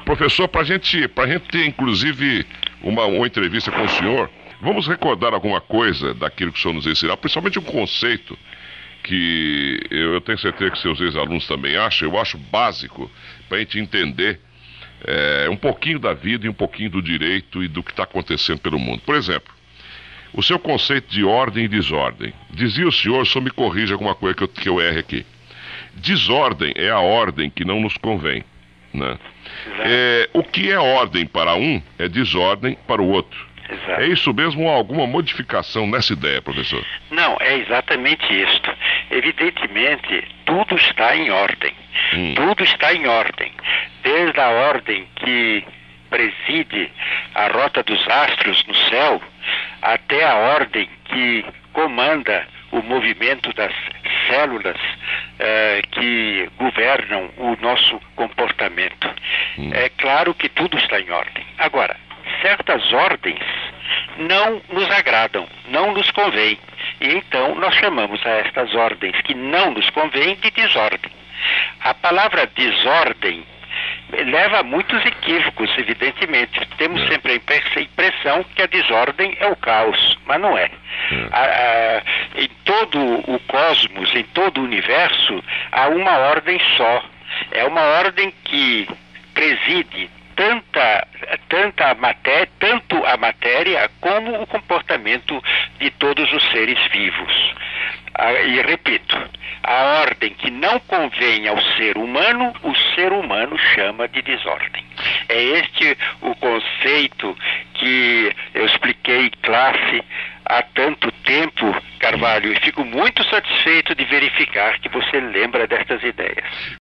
Professor, para gente ter, inclusive, uma entrevista com o senhor, vamos recordar alguma coisa daquilo que o senhor nos ensinou, principalmente um conceito que eu tenho certeza que seus ex-alunos também acham, eu acho básico para a gente entender um pouquinho da vida e um pouquinho do direito e do que está acontecendo pelo mundo. Por exemplo, o seu conceito de ordem e desordem. Dizia o senhor, só me corrija alguma coisa que eu erre aqui. Desordem é a ordem que não nos convém, né? O que é ordem para um é desordem para o outro. Exato. É isso mesmo ou há alguma modificação nessa ideia, professor? Não, é exatamente isto. Evidentemente, tudo está em ordem. Tudo está em ordem. Desde a ordem que preside a rota dos astros no céu, até a ordem que comanda o movimento das células que governam o nosso comportamento. É claro que tudo está em ordem. Agora, certas ordens não nos agradam, não nos convêm. E então nós chamamos a estas ordens que não nos convêm de desordem. A palavra desordem leva a muitos equívocos, evidentemente. Temos sempre a impressão que a desordem é o caos, mas não é. Em todo o cosmos, em todo o universo, há uma ordem só. É uma ordem que preside tanto a matéria como o comportamento de todos os seres vivos. E repito, a ordem que não convém ao ser humano, o ser humano chama de desordem. É este o conceito que eu expliquei em classe há tanto tempo, Carvalho, e fico muito satisfeito de verificar que você lembra destas ideias.